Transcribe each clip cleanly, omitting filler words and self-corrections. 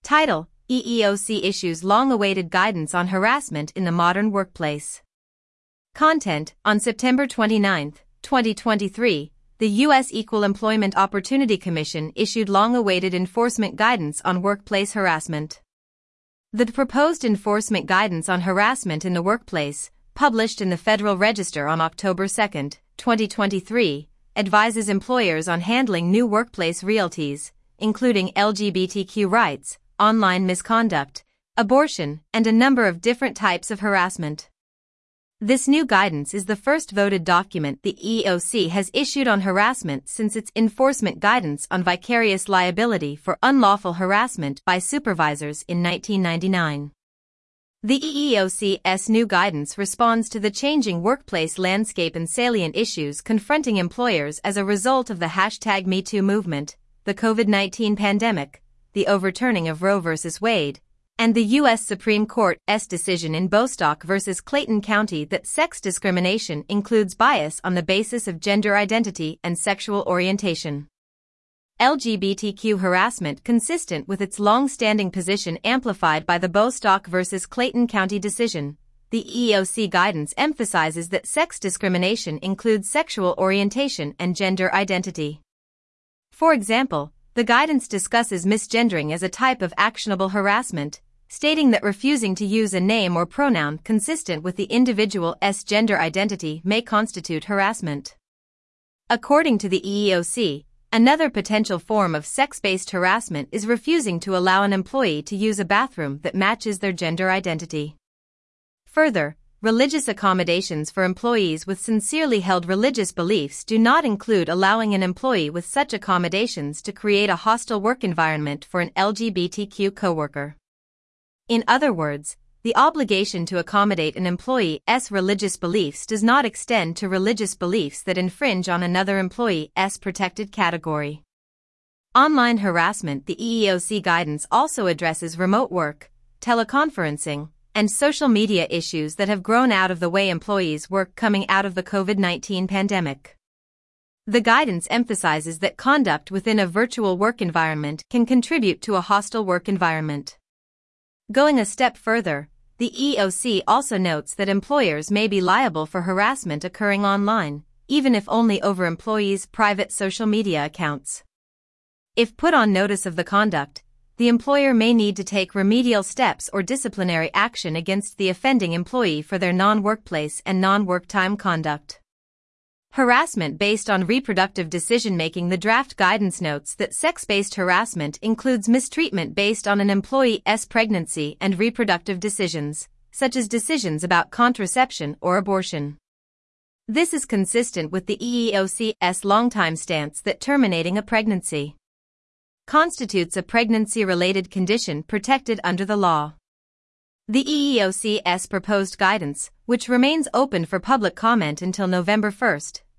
Title: EEOC issues long-awaited guidance on harassment in the modern workplace. Content: on September 29, 2023, the U.S. Equal Employment Opportunity Commission issued long-awaited enforcement guidance on workplace harassment. The proposed enforcement guidance on harassment in the workplace, published in the Federal Register on October 2, 2023, advises employers on handling new workplace realities, including LGBTQ rights, online misconduct, abortion, and a number of different types of harassment. This new guidance is the first voted document the EEOC has issued on harassment since its enforcement guidance on vicarious liability for unlawful harassment by supervisors in 1999. The EEOC's new guidance responds to the changing workplace landscape and salient issues confronting employers as a result of the #MeToo movement, the COVID-19 pandemic, the overturning of Roe v. Wade, and the U.S. Supreme Court's decision in Bostock v. Clayton County that sex discrimination includes bias on the basis of gender identity and sexual orientation. LGBTQ harassment consistent with its long-standing position amplified by the Bostock v. Clayton County decision, the EEOC guidance emphasizes that sex discrimination includes sexual orientation and gender identity. For example, the guidance discusses misgendering as a type of actionable harassment, stating that refusing to use a name or pronoun consistent with the individual's gender identity may constitute harassment. According to the EEOC, another potential form of sex-based harassment is refusing to allow an employee to use a bathroom that matches their gender identity. Further, religious accommodations for employees with sincerely held religious beliefs do not include allowing an employee with such accommodations to create a hostile work environment for an LGBTQ coworker. In other words, the obligation to accommodate an employee's religious beliefs does not extend to religious beliefs that infringe on another employee's protected category. Online harassment. The EEOC guidance also addresses remote work, teleconferencing, and social media issues that have grown out of the way employees work coming out of the COVID-19 pandemic. The guidance emphasizes that conduct within a virtual work environment can contribute to a hostile work environment. Going a step further, the EEOC also notes that employers may be liable for harassment occurring online, even if only over employees' private social media accounts. If put on notice of the conduct, the employer may need to take remedial steps or disciplinary action against the offending employee for their non-workplace and non-work time conduct. Harassment based on reproductive decision-making. The draft guidance notes that sex-based harassment includes mistreatment based on an employee's pregnancy and reproductive decisions, such as decisions about contraception or abortion. This is consistent with the EEOC's longtime stance that terminating a pregnancy constitutes a pregnancy-related condition protected under the law. The EEOC's proposed guidance, which remains open for public comment until November 1,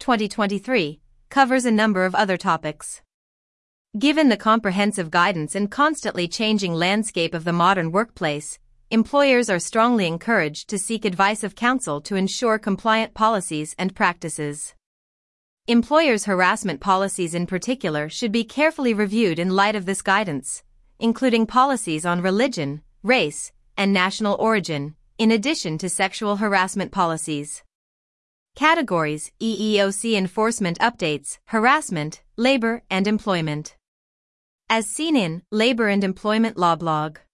2023, covers a number of other topics. Given the comprehensive guidance and constantly changing landscape of the modern workplace, employers are strongly encouraged to seek advice of counsel to ensure compliant policies and practices. Employers' harassment policies in particular should be carefully reviewed in light of this guidance, including policies on religion, race, and national origin, in addition to sexual harassment policies. Categories: EEOC enforcement updates, harassment, labor and employment. As seen in Labor and Employment Law blog.